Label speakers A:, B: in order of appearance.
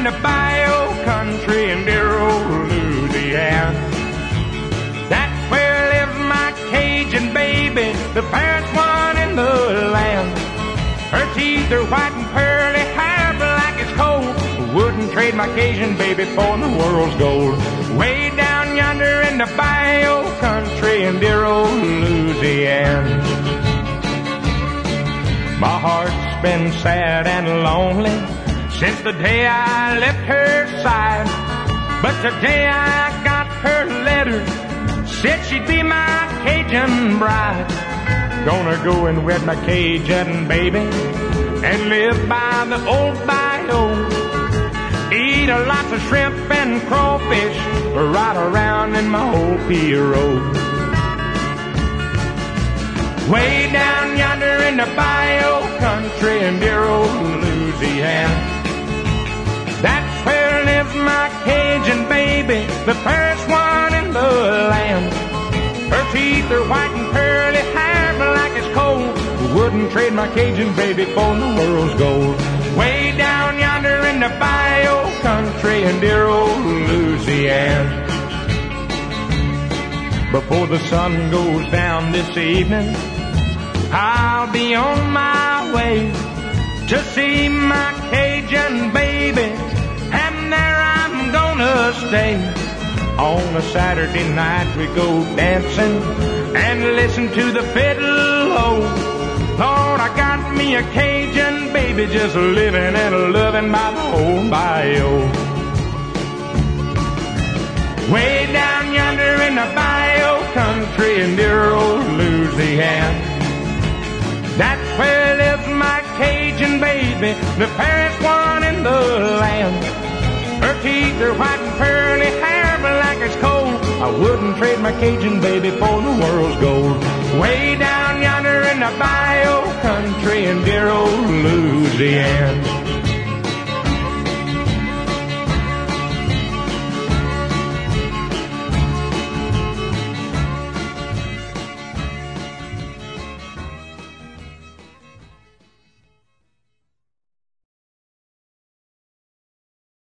A: the bayou country in dear old Louisiana. That's where lives my Cajun baby, the fairest one in the land. Her teeth are white and pearly, hair black as coal. Wouldn't trade my Cajun baby for the world's gold. Way down yonder in the bayou country in dear old Louisiana. My heart's been sad and lonely since the day I left her side. But today I got her letter, said she'd be my Cajun bride. Gonna go and wed my Cajun baby and live by the old bayou. Eat a lots of shrimp and crawfish, ride around in my old pirogue. Way down yonder in the bayou country in dear old Louisiana. That's where lives my Cajun baby, the fairest one in the land. Her teeth are white and pearly, hair black as coal. Wouldn't trade my Cajun baby for the world's gold. Way down yonder in the bayou country in dear old Louisiana. Before the sun goes down this evening, I'll be on my way to see my Cajun baby, and there I'm gonna stay. On a Saturday night we go dancing and listen to the fiddle. Oh, Lord, I got me a Cajun baby just living and loving by the old bayou. Way down yonder in the bayou country in dear old Louisiana. That's where lives my Cajun baby, the fairest one in the land. Her teeth are white and pearly, hair black as coal. I wouldn't trade my Cajun baby for the world's gold. Way down yonder in the bayou country in dear old Louisiana.